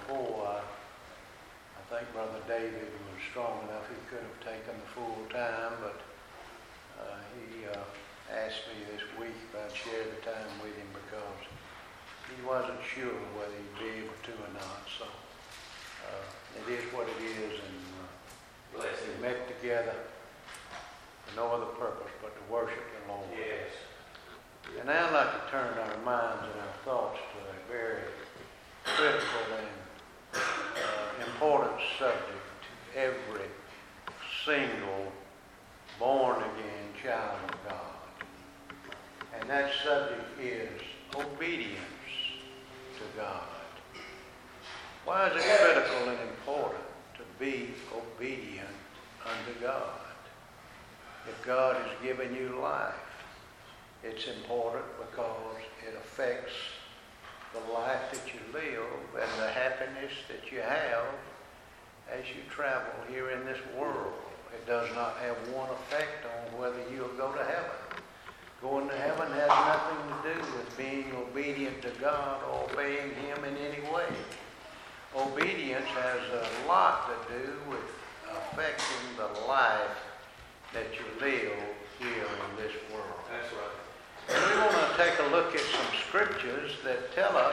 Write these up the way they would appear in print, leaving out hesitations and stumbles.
before, I think Brother David was strong enough he could have taken the full time, but he asked me this week if I'd share the time with him because he wasn't sure whether he'd be able to or not. So it is what it is, and we met together for no other purpose but to worship the Lord. Yes. And now I'd like to turn our minds and our thoughts to a very critical and important subject to every single born-again child of God. And that subject is obedience to God. Why is it critical and important to be obedient unto God? If God has given you life, it's important because it affects the life that you live and the happiness that you have as you travel here in this world. It does not have one effect on whether you'll go to heaven. Going to heaven has nothing to do with being obedient to God or obeying Him in any way. Obedience has a lot to do with affecting the life that you live here in this world. That's right. And we want to take a look at some scriptures that tell us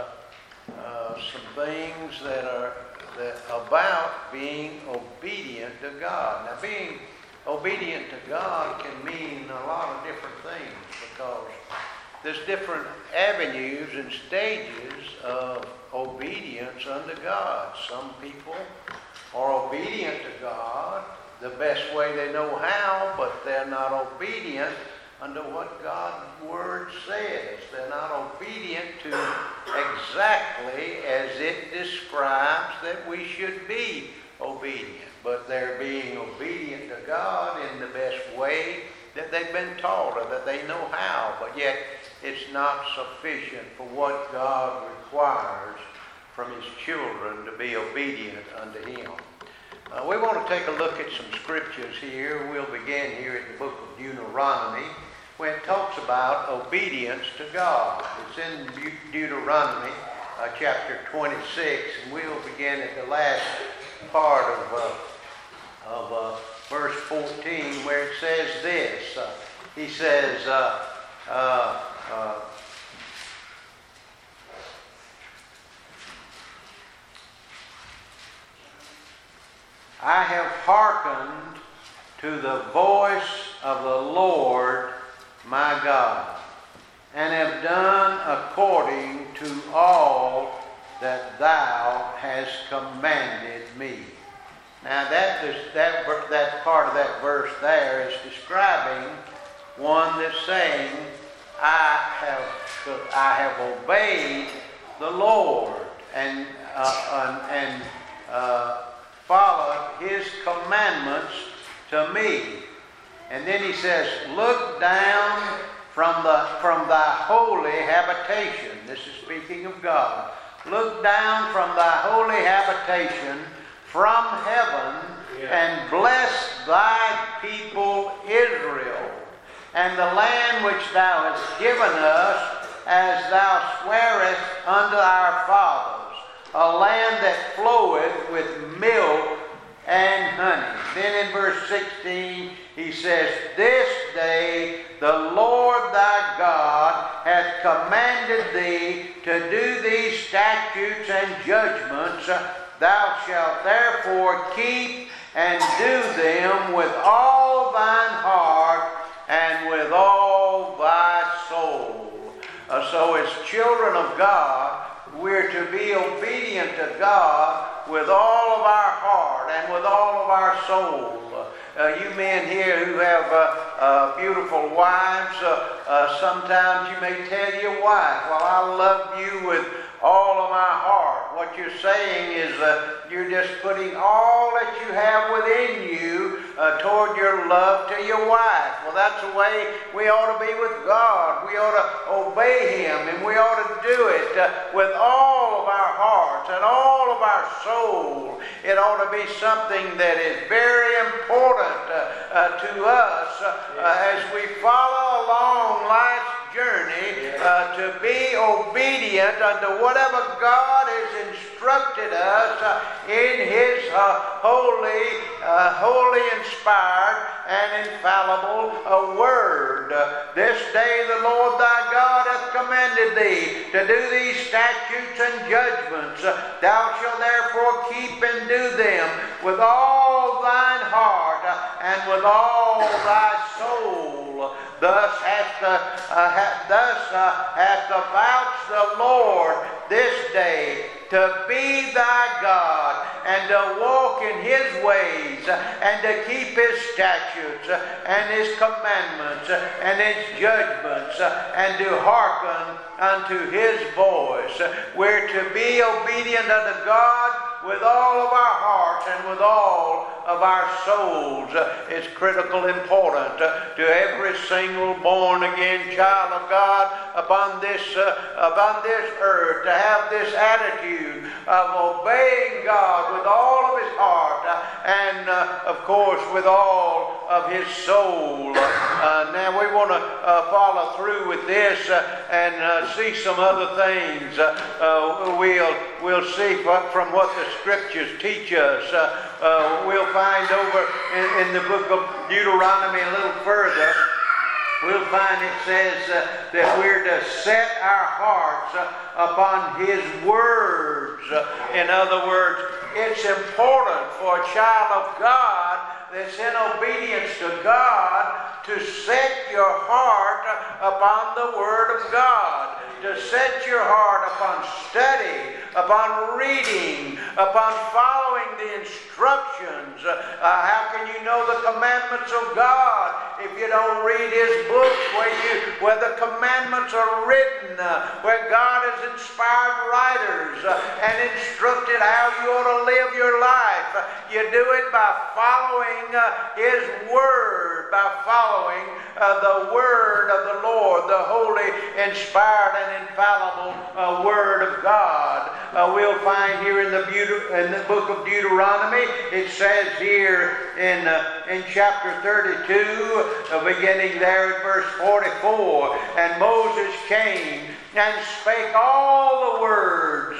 some things that about being obedient to God. Now, being obedient to God can mean a lot of different things because there's different avenues and stages of obedience unto God. Some people are obedient to God the best way they know how, but they're not obedient unto what God's Word says. They're not obedient to exactly as it describes that we should be obedient. But they're being obedient to God in the best way that they've been taught or that they know how. But yet it's not sufficient for what God requires from His children to be obedient unto Him. We want to take a look at some scriptures here. We'll begin here at the book of Deuteronomy, where it talks about obedience to God. It's in Deuteronomy chapter 26, and we'll begin at the last part of verse 14, where it says this. He says, I have hearkened to the voice of the Lord my God, and have done according to all that thou hast commanded me. Now that part of that verse there is describing one that's saying, I have obeyed the Lord and followed His commandments to me. And then he says, look down from thy holy habitation. This is speaking of God. Look down from thy holy habitation from heaven, and bless thy people Israel, and the land which thou hast given us, as thou swearest unto our fathers, a land that floweth with milk and honey. Then in verse 16 he says, this day the Lord thy God hath commanded thee to do these statutes and judgments. Thou shalt therefore keep and do them with all thine heart and with all thy soul. So as children of God, we're to be obedient to God with all of our heart and with all of our soul. You men here who have beautiful wives, sometimes you may tell your wife, well, I love you with all of my heart. What you're saying is you're just putting all that you have within you toward your love to your wife. Well, that's the way we ought to be with God. We ought to obey Him, and we ought to do it with all of our hearts and all of our soul. It ought to be something that is very important to us as we follow along life's journey to be obedient unto whatever God has instructed instructed us in His holy, inspired, and infallible Word. This day the Lord thy God hath commanded thee to do these statutes and judgments. Thou shalt therefore keep and do them with all thine heart and with all thy soul. Thus hath avouched the Lord this day to be thy God, and to walk in His ways, and to keep His statutes, and His commandments, and His judgments, and to hearken unto His voice. We're to be obedient unto God with all of our hearts and with all of our souls. It's critical important to every single born-again child of God upon this earth to have this attitude of obeying God with all of his heart and, of course, with all of his soul. Now we want to follow through with this and see some other things. We'll see from what the Scriptures teach us. We'll find over in the book of Deuteronomy a little further, we'll find it says that we're to set our hearts upon His words. In other words, it's important for a child of God that's in obedience to God to set your heart upon the Word of God, to set your heart upon study, upon reading, upon following the instructions. How can you know the commandments of God if you don't read His book where the commandments are written, where God has inspired writers and instructed how you ought to live your life? You do it by following His Word, by following the Word of the Lord, the holy, inspired, and infallible Word of God. We'll find here in the book of Deuteronomy, it says here in chapter 32, beginning there at verse 44, and Moses came and spake all the words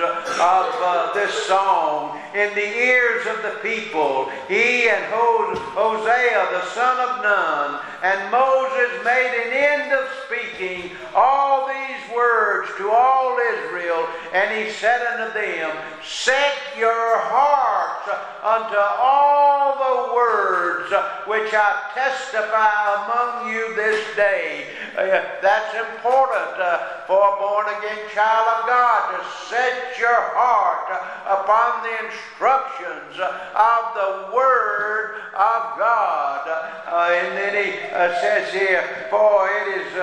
of this song in the ears of the people, he and Hosea the son of Nun. And Moses made an end of speaking all these words to all Israel, and he said unto them, set your hearts unto all the words which I testify among you this day. That's important for a born-again child of God, to set your heart upon the instructions of the Word of God. And then he says here, for it is,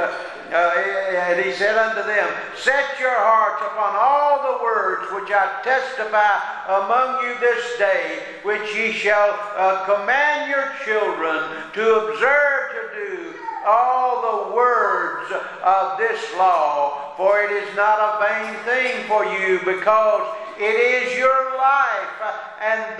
and he said unto them, set your hearts upon all the words which I testify among you this day, which ye shall command your children to observe to do all the words of this law, for it is not a vain thing for you, because it is your life, and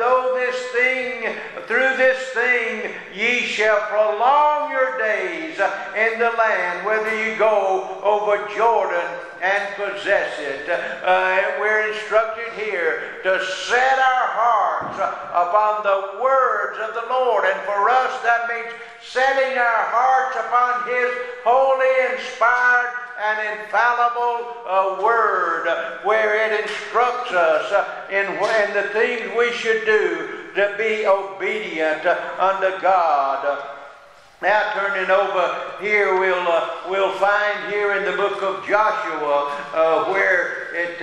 through this thing ye shall prolong your days in the land, whether you go over Jordan and possess it. We're instructed here to set our hearts upon the words of the Lord, and for us that means setting our hearts upon His holy, inspired, and infallible Word, where it instructs us in the things we should do to be obedient unto God. Now turning over here, we'll find here in the book of Joshua where it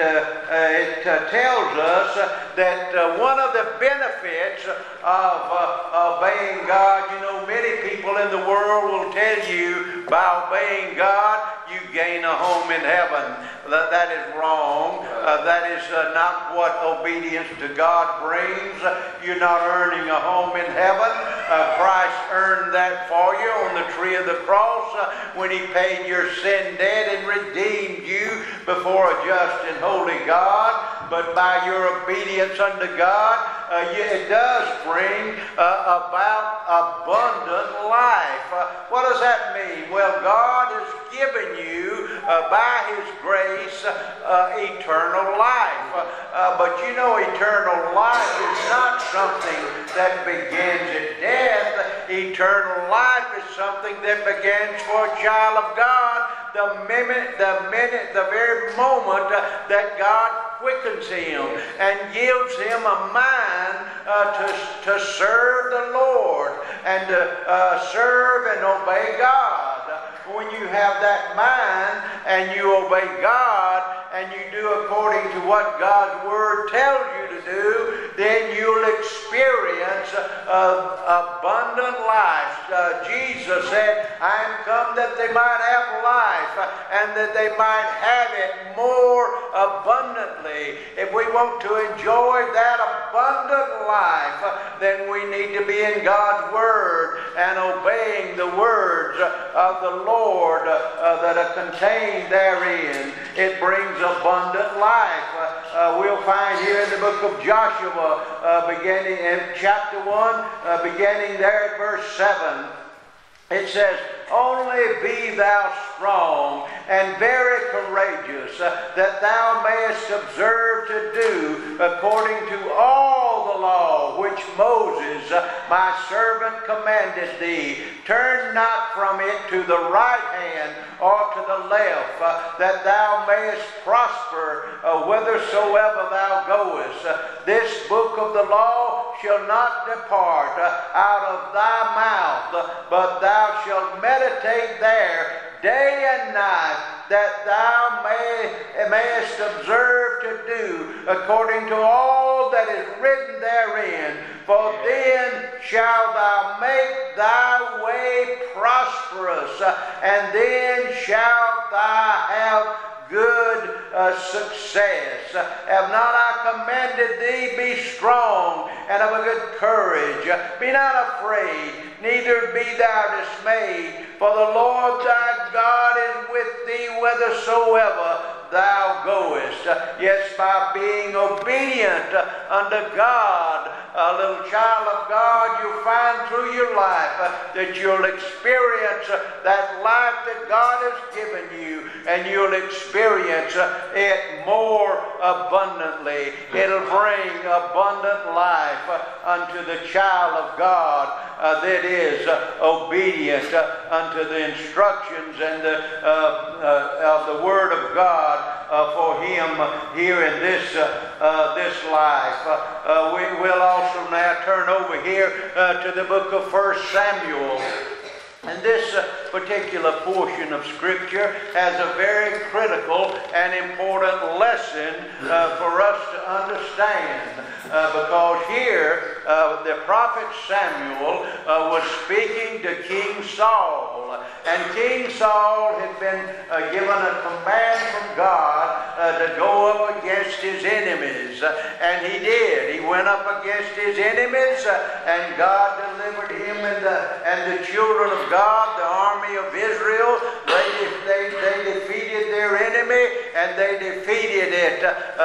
tells us that one of the benefits of obeying God, many people in the world will tell you by obeying God you gain a home in heaven. That is wrong. That is not what obedience to God brings. You're not earning a home in heaven. Christ earned that for you on the tree of the cross when He paid your sin debt and redeemed you before a just and holy God. But by your obedience unto God, it does bring about abundant life. What does that mean? Well, God has given you, by His grace, eternal life. But you know, eternal life is not something that begins at death. Eternal life is something that begins for a child of God the very moment that God quickens him and gives him a mind to serve the Lord and to serve and obey God. When you have that mind and you obey God and you do according to what God's Word tells you to do, then you'll experience abundant life. Jesus said, I am come that they might have life and that they might have it more abundantly. If we want to enjoy that abundant life, then we need to be in God's Word and obeying the words of the Lord that are contained therein. It brings abundant life. We'll find here in the book of Joshua, beginning in chapter 1, beginning there at verse 7, it says, only be thou strong and very courageous, that thou mayest observe to do according to all the law which Moses my servant commanded thee. Turn not from it to the right hand or to the left, that thou mayest prosper whithersoever thou goest. This book of the law shall not depart out of thy mouth, but thou shalt meditate there day and night, that thou mayest observe to do according to all that is written therein. For then shalt thou make thy way prosperous, and then shalt thou have good success. Have not I commanded thee, be strong and of a good courage. Be not afraid, neither be thou dismayed, for the Lord thy God is with thee whithersoever thou goest. Yes, by being obedient unto God, a little child of God, you'll find through your life that you'll experience that life that God has given you, and you'll experience it more abundantly. It'll bring abundant life unto the child of God that is obedient unto the instructions and of the Word of God for him here in this life. We will also now turn over here to the book of 1 Samuel. And this particular portion of Scripture has a very critical and important lesson for us to understand. Because here the prophet Samuel was speaking to King Saul. And King Saul had been given a command from God to go up against his enemies. And he did. He went up against his enemies, and God delivered him and the children of God, the army of Israel. They defeated their enemy, and they defeated it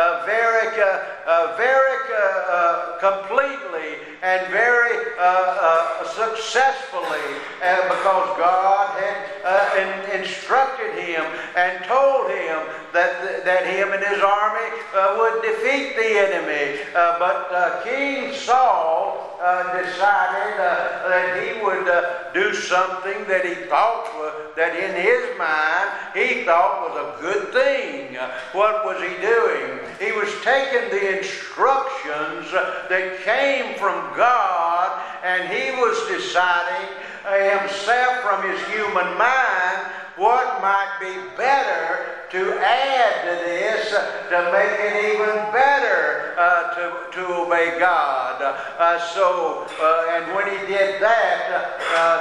very completely and very successfully, because God had instructed him and told him that him and his army would defeat the enemy. But King Saul decided that he would do something that he thought that in his mind he thought was a good thing. What was he doing? He was taking the instructions that came from God, and he was deciding himself from his human mind what might be better to add to this to make it even better to obey God. And when he did that,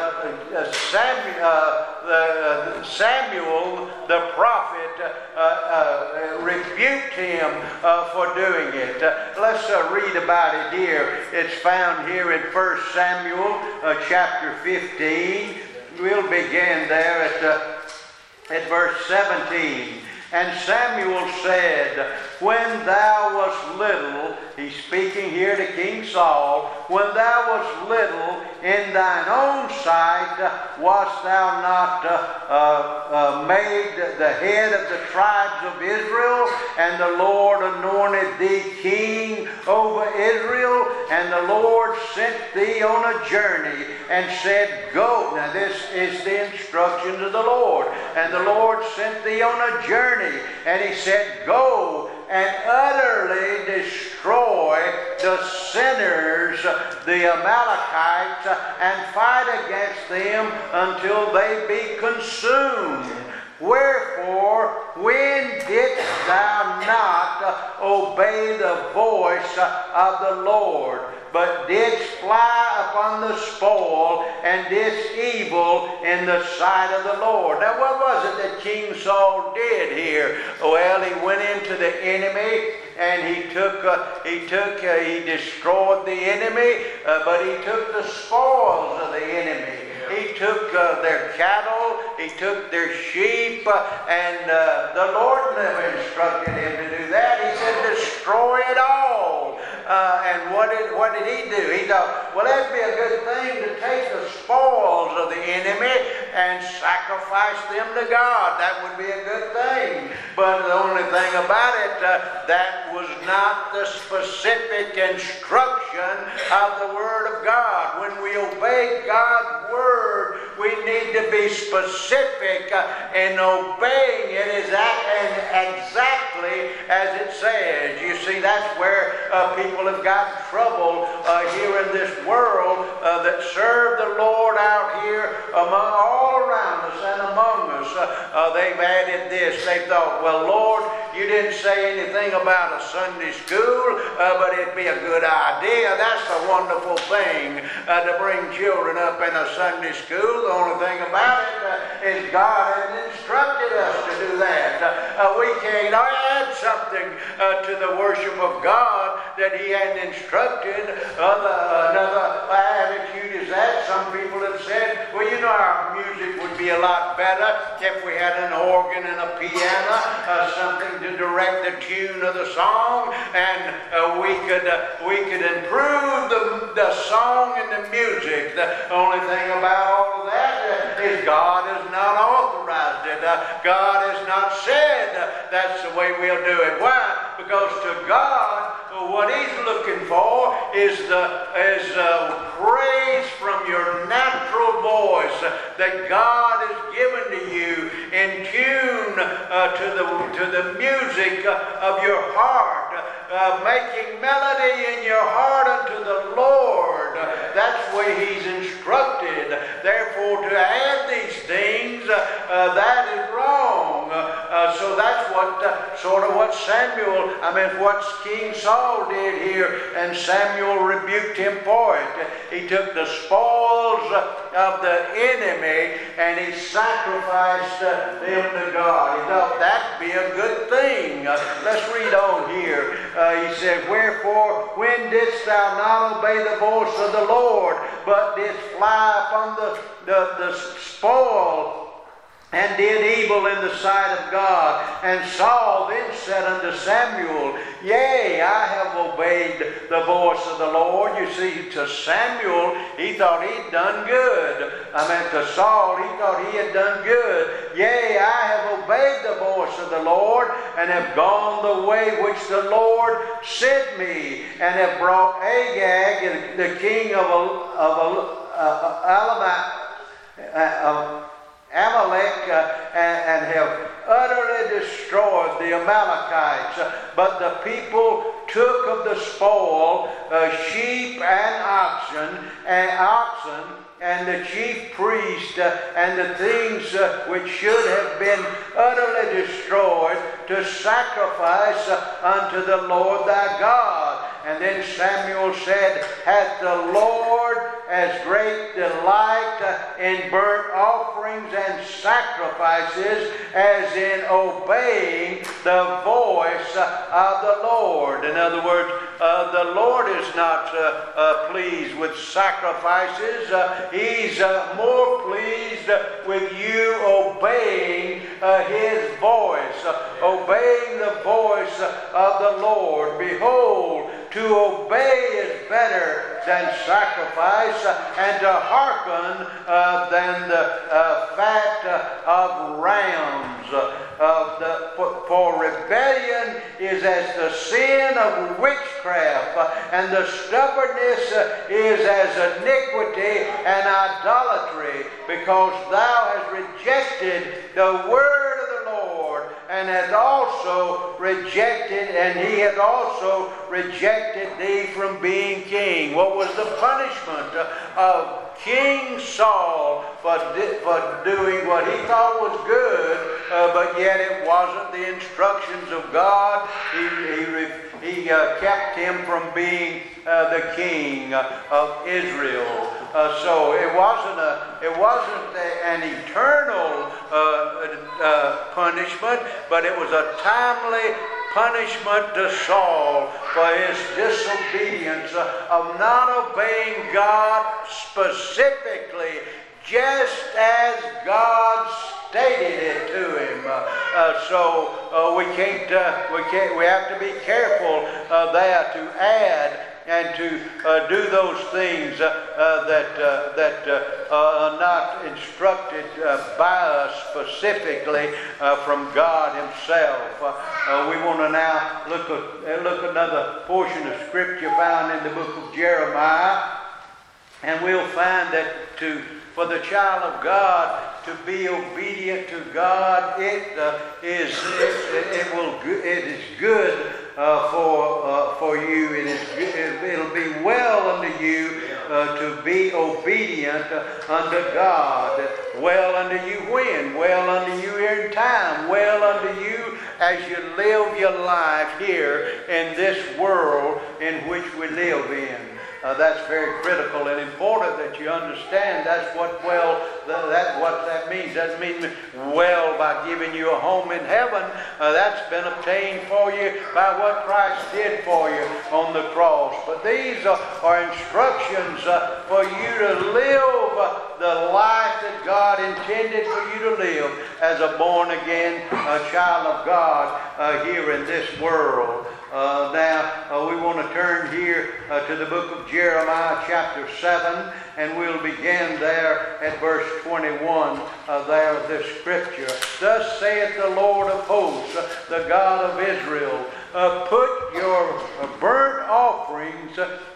Samuel the prophet rebuked him for doing it. Let's read about it here. It's found here in 1 Samuel chapter 15. We'll begin there at verse 17. And Samuel said, when thou wast little, he's speaking here to King Saul, when thou wast little in thine own sight wast thou not made the head of the tribes of Israel, and the Lord anointed thee king over Israel, and the Lord sent thee on a journey and said, Go. Now this is the instructions of the Lord. And the Lord sent thee on a journey, and he said, Go and utterly destroy the sinners, the Amalekites, and fight against them until they be consumed. Wherefore, when didst thou not obey the voice of the Lord, but didst fly upon the spoil, and didst evil in the sight of the Lord? Now, what was it that King Saul did here? Well, he went into the enemy, and he destroyed the enemy, but he took the spoils of the enemy. He took their cattle, he took their sheep, and the Lord never instructed him to do that. He said, destroy it all. And what did he do? He thought, well, that'd be a good thing to take the spoils of the enemy and sacrifice them to God. That would be a good thing. But the only thing about it, that was not the specific instruction of the Word of God. When we obey God's Word, we need to be specific in obeying it exactly as it says. You see, that's where people have gotten trouble here in this world that serve the Lord out here all around us and among us. They've added this. They thought, well, Lord, you didn't say anything about a Sunday school, but it'd be a good idea. That's a wonderful thing to bring children up in a Sunday school. The only thing about it is God has instructed us to do that. We can't add something to the worship of God that He hadn't instructed. Another attitude is that some people have said, well, you know, our music would be a lot better if we had an organ and a piano, something to direct the tune of the song, and we could improve the song and the music. The only thing about all of that is God has not authorized it. God has not said that's the way we'll do it. Why? Because to God, what He's looking for is praise from your natural voice that God has given to you in tune to the music of your heart, making melody in your heart unto the Lord. That's the way He's instructed. Therefore, to add these things, that is wrong. So that's what King Saul did here, and Samuel rebuked him for it. He took the spoils of the enemy and he sacrificed them to God. He thought that'd be a good thing. Let's read on here. He said, Wherefore, when didst thou not obey the voice of the Lord, but didst fly upon the spoil, and did evil in the sight of God? And Saul then said unto Samuel, Yea, I have obeyed the voice of the Lord. You see, to Samuel, he thought he'd done good. To Saul, he thought he had done good. Yea, I have obeyed the voice of the Lord, and have gone the way which the Lord sent me, and have brought Agag, the king of Amalek, and have utterly destroyed the Amalekites. But the people took of the spoil sheep and oxen, and the chief priest, and the things which should have been utterly destroyed, to sacrifice unto the Lord thy God. And then Samuel said, Hath the Lord as great delight in burnt offerings and sacrifices as in obeying the voice of the Lord? In other words, the Lord is not pleased with sacrifices. He's more pleased with you obeying His voice, obeying the voice of the Lord. Behold, to obey is better than sacrifice, and to hearken than the fat of rams. For rebellion is as the sin of witchcraft, and the stubbornness is as iniquity and idolatry, because thou hast rejected the word of the Lord, and hast also rejected, and he hath also rejected thee from being king. What was the punishment of King Saul for doing what he thought was good, but yet it wasn't the instructions of God? He kept him from being the king of Israel. So it wasn't an eternal punishment, but it was a timely punishment to Saul for his disobedience of not obeying God specifically, just as God stated it to him. We have to be careful there to add and to do those things that are not instructed by us specifically from God Himself. We want to now look another portion of Scripture found in the book of Jeremiah, and we'll find that for the child of God to be obedient to God, it is good for you. It'll be well unto you to be obedient unto God. Well unto you when? Well unto you in time. Well unto you as you live your life here in this world in which we live in. That's very critical and important that you understand. That's what that means. Doesn't mean well by giving you a home in heaven. That's been obtained for you by what Christ did for you on the cross. But these are instructions for you to live the life that God intended for you to live as a born-again child of God here in this world. Now, we want to turn here to the book of Jeremiah chapter 7, and we'll begin there at verse 21 there of this scripture. Thus saith the Lord of hosts, the God of Israel, put your burnt offerings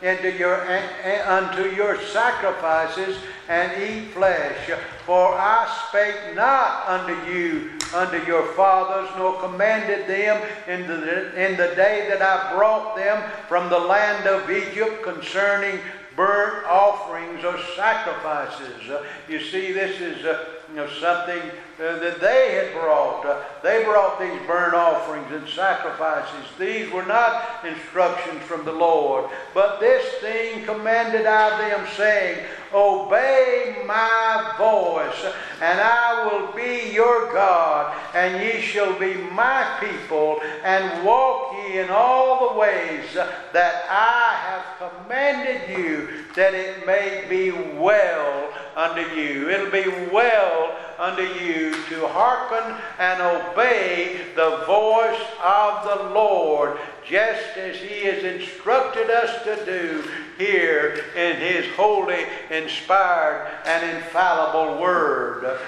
unto your sacrifices, and eat flesh. For I spake not unto your fathers, nor commanded them in the day that I brought them from the land of Egypt concerning burnt offerings or sacrifices. You see, this is something that they had brought. They brought these burnt offerings and sacrifices. These were not instructions from the Lord. But this thing commanded I them, saying, Obey my voice, and I will be your God, and ye shall be my people, and walk ye in all the ways that I have commanded you, that it may be well unto you. It'll be well unto you to hearken and obey the voice of the Lord, just as He has instructed us to do here in His holy, inspired, and infallible Word.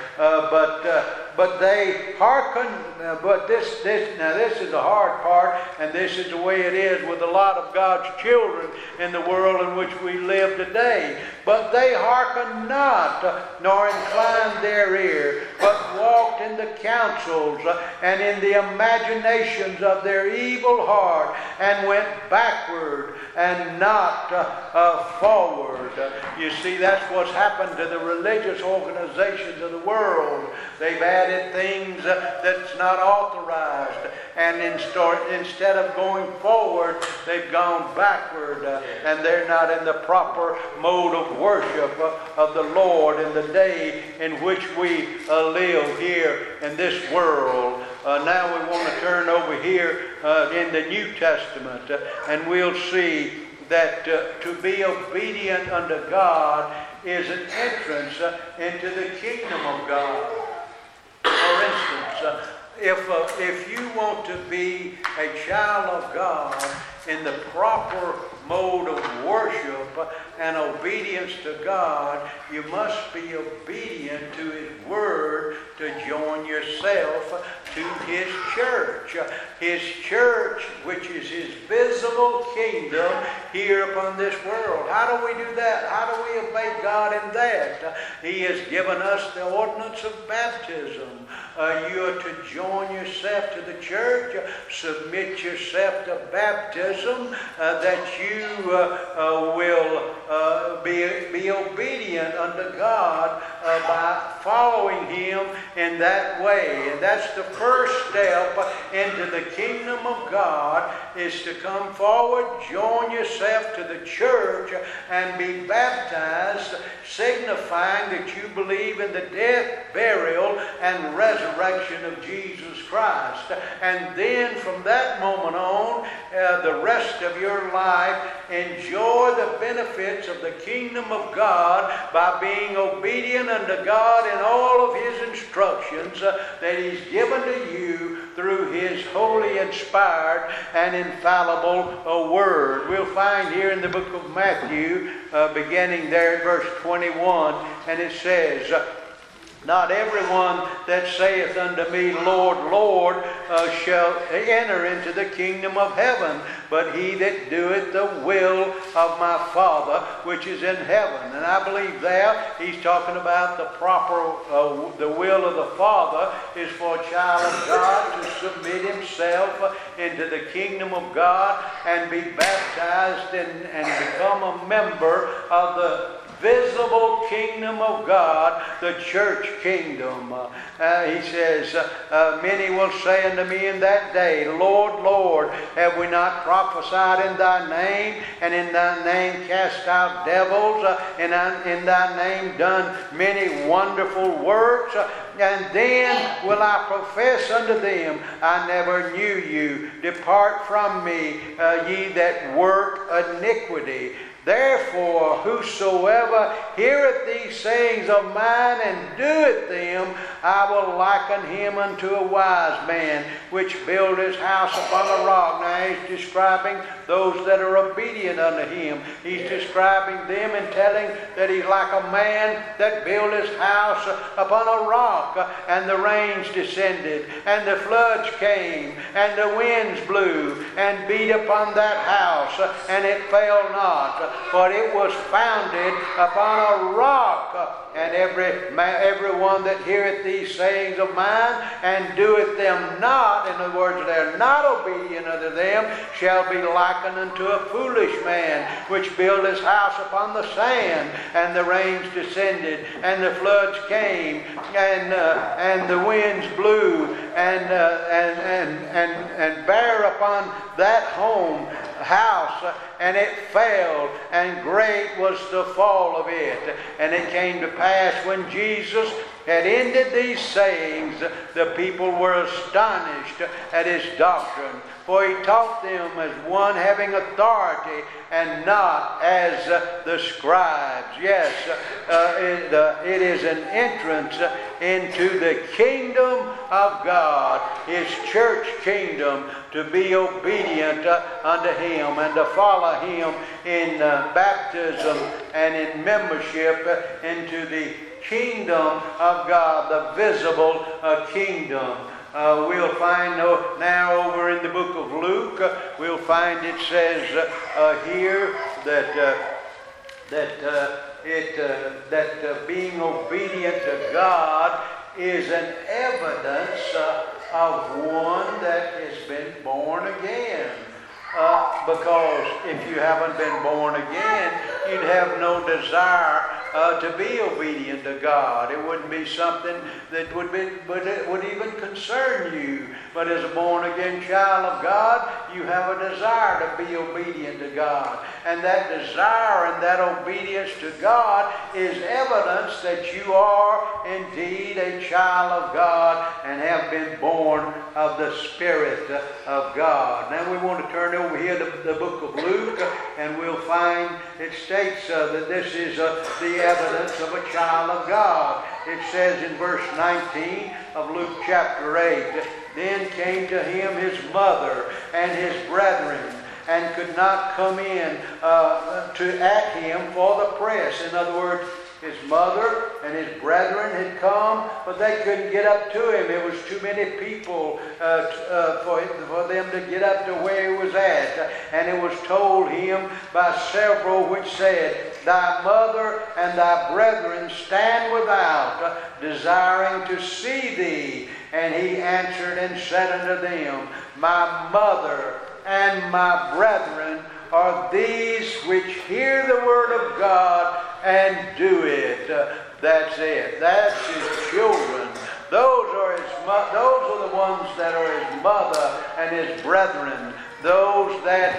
But they hearken. But this is the hard part, and this is the way it is with a lot of God's children in the world in which we live today. But they hearken not, nor inclined their ear, but walked in the counsels and in the imaginations of their evil heart, and went backward and not forward. You see, that's what's happened to the religious organizations of the world. They've added things that's not authorized, and instead of going forward, they've gone backward, and they're not in the proper mode of worship of the Lord in the day in which we live here in this world. Now we want to turn over here in the New Testament, and we'll see that to be obedient unto God is an entrance into the kingdom of God. For instance, if you want to be a child of God in the proper mode of worship and obedience to God, you must be obedient to His Word to join yourself to His church. His church, which is His visible kingdom here upon this world. How do we do that? How do we obey God in that? He has given us the ordinance of baptism. You are to join yourself to the church, submit yourself to baptism, that you will be obedient unto God by following Him in that way. And that's the first step into the kingdom of God, is to come forward, join yourself to the church, and be baptized, signifying that you believe in the death, burial, and resurrection of Jesus Christ. And then from that moment on, the rest of your life, enjoy the benefits of the kingdom of God by being obedient unto God in all of His instructions that He's given to you through His holy, inspired, and infallible Word. We'll find here in the book of Matthew, beginning there at verse 21, and it says, "Not everyone that saith unto me, Lord, Lord, shall enter into the kingdom of heaven, but he that doeth the will of my Father which is in heaven." And I believe there he's talking about the proper, the will of the Father is for a child of God to submit himself into the kingdom of God and be baptized and become a member of the visible kingdom of God, the church kingdom. He says, "Many will say unto me in that day, Lord, Lord, have we not prophesied in thy name, and in thy name cast out devils, and in thy name done many wonderful works? And then will I profess unto them, I never knew you. Depart from me, ye that work iniquity. Therefore, whosoever heareth these sayings of mine and doeth them, I will liken him unto a wise man, which built his house upon a rock." Now he's describing those that are obedient unto him. He's describing them and telling that he's like a man that built his house upon a rock, and the rains descended, and the floods came, and the winds blew, and beat upon that house, and it fell not, for it was founded upon a rock. And everyone that heareth these sayings of mine and doeth them not, in other words, they're not obedient unto them, shall be likened unto a foolish man, which built his house upon the sand, and the rains descended, and the floods came, and the winds blew, and bare upon that house, and it fell, and great was the fall of it. And it came to pass, when Jesus had ended these sayings, the people were astonished at his doctrine. For he taught them as one having authority, and not as the scribes. Yes, it is an entrance into the kingdom of God, His church kingdom, to be obedient unto Him and to follow Him in baptism and in membership into the kingdom of God, the visible kingdom. We'll find now over in the book of Luke, we'll find it says here that being obedient to God is an evidence of one that has been born again. Because if you haven't been born again, you'd have no desire to be obedient to God. It wouldn't be something that would even concern you. But as a born-again child of God, you have a desire to be obedient to God. And that desire and that obedience to God is evidence that you are indeed a child of God and have been born of the Spirit of God. Now we want to turn over here to the book of Luke, and we'll find it states that this is the evidence of a child of God. It says in verse 19 of Luke chapter 8, "Then came to him his mother and his brethren, and could not come in at him for the press. In other words, his mother and his brethren had come, but they couldn't get up to him. It was too many people for them to get up to where he was at. And it was told him by several which said, Thy mother and thy brethren stand without, desiring to see thee. And he answered and said unto them, My mother and my brethren are these which hear the word of God and do it. That's it. That's his children. Those are the ones that are his mother and his brethren. Those that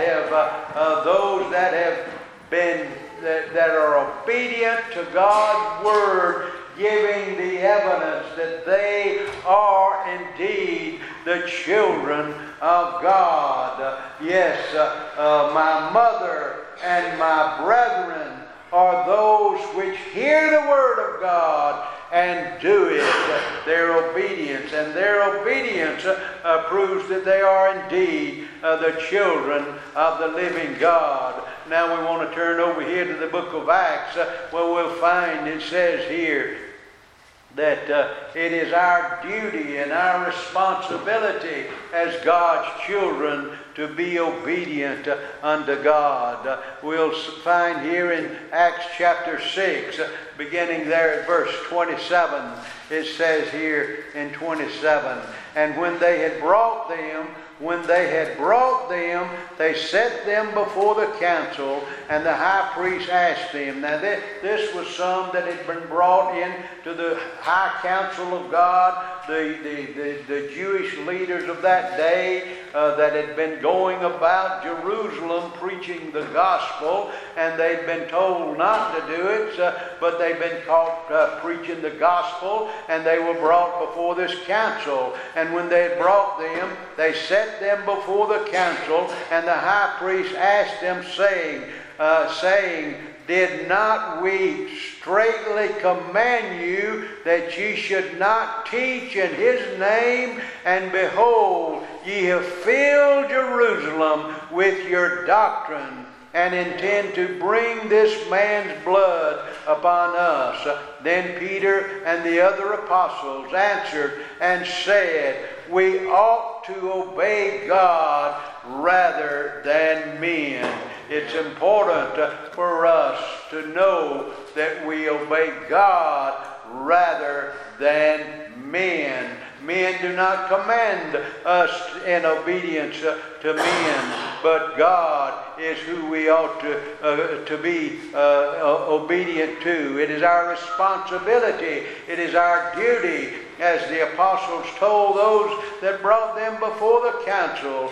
are obedient to God's word, giving the evidence that they are indeed the children of God. Yes, my mother and my brethren are those which hear the word of God and do it. Their obedience. And their obedience proves that they are indeed the children of the living God. Now we want to turn over here to the book of Acts, where we'll find it says here that it is our duty and our responsibility as God's children to be obedient unto God. We'll find here in Acts chapter 6, beginning there at verse 27, it says here in 27, And when they had brought them, they set them before the council, and the high priest asked them. Now this was some that had been brought in to the high council of God, the Jewish leaders of that day that had been going about Jerusalem preaching the gospel, and they'd been told not to do it, but they'd been caught preaching the gospel, and they were brought before this council. And when they had brought them, they set them before the council, and the high priest asked them, saying, Did not we straitly command you that ye should not teach in his name? And behold, ye have filled Jerusalem with your doctrine, and intend to bring this man's blood upon us. Then Peter and the other apostles answered and said, We ought to obey God rather than men. It's important for us to know that we obey God rather than men. Men do not command us in obedience to men, but God is who we ought to be obedient to. It is our responsibility. It is our duty, as the apostles told those that brought them before the council,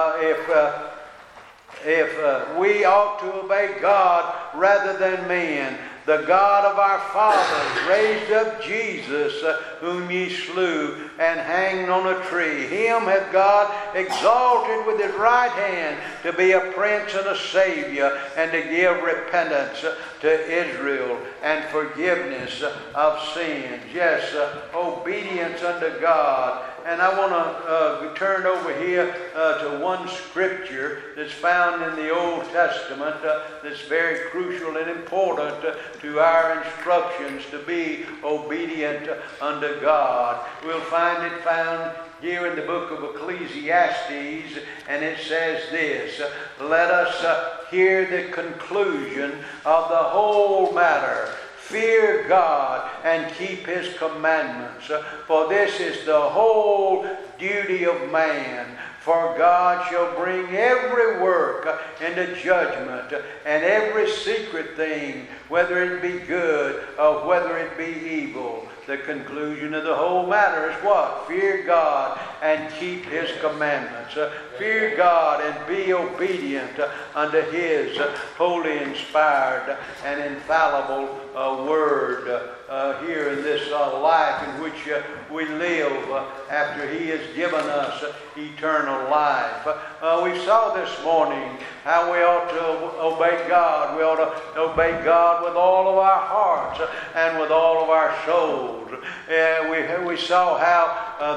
if we ought to obey God rather than men. The God of our fathers raised up Jesus, whom ye slew and hanged on a tree. Him hath God exalted with his right hand to be a prince and a savior, and to give repentance to Israel and forgiveness of sins. Yes, obedience unto God. And I want to turn over here to one scripture that's found in the Old Testament that's very crucial and important to our instructions to be obedient unto God. We'll find it found here in the book of Ecclesiastes, and it says this, Let us hear the conclusion of the whole matter. Fear God and keep his commandments, for this is the whole duty of man. For God shall bring every work into judgment, and every secret thing, whether it be good or whether it be evil. The conclusion of the whole matter is what? Fear God and keep his commandments. Fear God and be obedient unto his holy, inspired, and infallible word here in this life in which we live after he has given us eternal life. We saw this morning how we ought to obey God. We ought to obey God with all of our hearts and with all of our souls. We saw how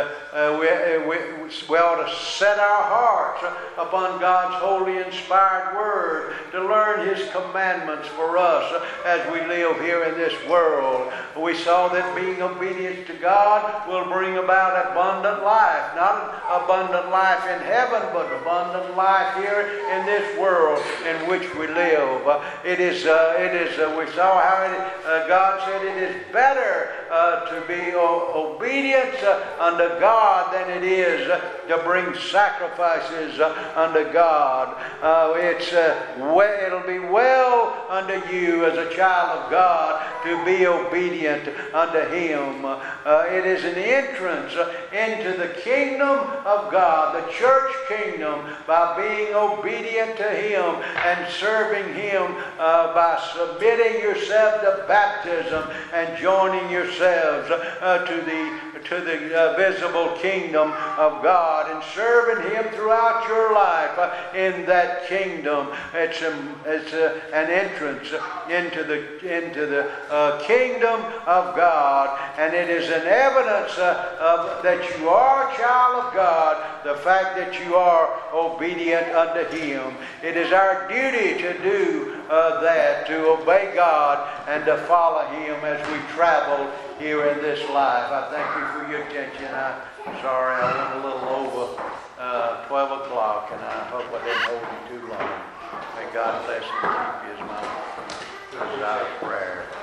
we ought to set our hearts upon God's holy inspired word to learn His commandments for us as we live here in this world. We saw that being obedient to God will bring about abundant life. Not abundant life in heaven, but abundant life here in this world in which we live. We saw how God said it is better to be obedient unto God than it is to bring sacrifices unto God. It'll be well unto you as a child of God to be obedient unto Him. It is an entrance into the kingdom of God, the church kingdom, by being obedient to Him and serving Him by submitting yourself to baptism and joining yourselves to the visible kingdom of God and serving Him throughout your life in that kingdom. It's an entrance into the kingdom of God, and it is an evidence that you are a child of God, the fact that you are obedient unto Him. It is our duty to do that, to obey God and to follow Him as we travel here in this life. I thank you for your attention. I'm sorry I went a little over 12 o'clock, and I hope I didn't hold you too long. May God bless and keep you is my desire prayer.